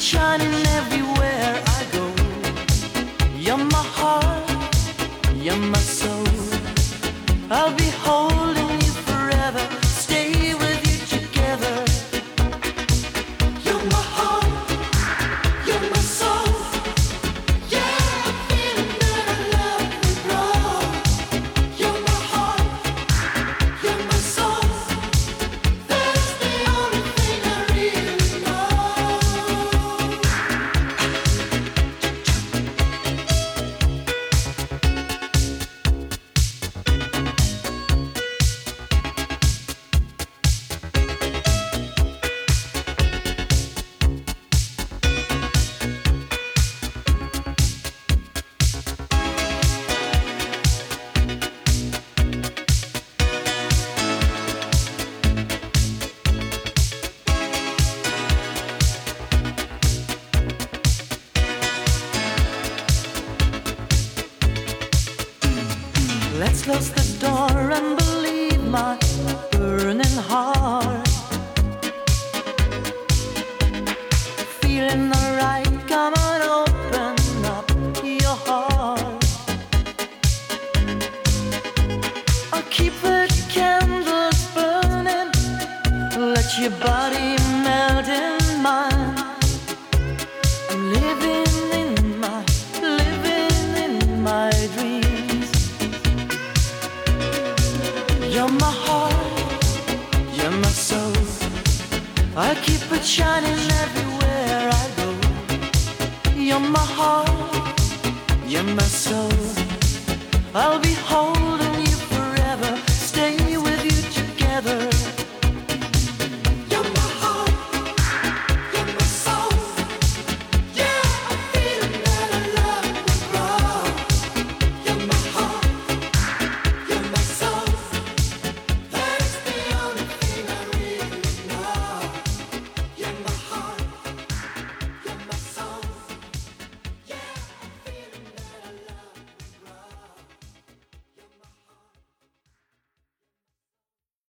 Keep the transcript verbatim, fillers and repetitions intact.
shining everywhere I go. You're my heart, you're my soul. I'll be holding you forever, stay with you together. You're my heart, you're my soul. Yeah, I'm feeling that I love you, wrong. You're my heart, you're my soul. That's the only thing I really know. Let's close the door and believe my burning heart. Feeling alright, come on, open up your heart. I'll keep the candles burning, let your body melt in mine. I'm living in my, living in my dreams. You're my heart, you're my soul. I keep it shining everywhere I go. You're my heart, you're my soul. I'll be holding you forever, stay with you together.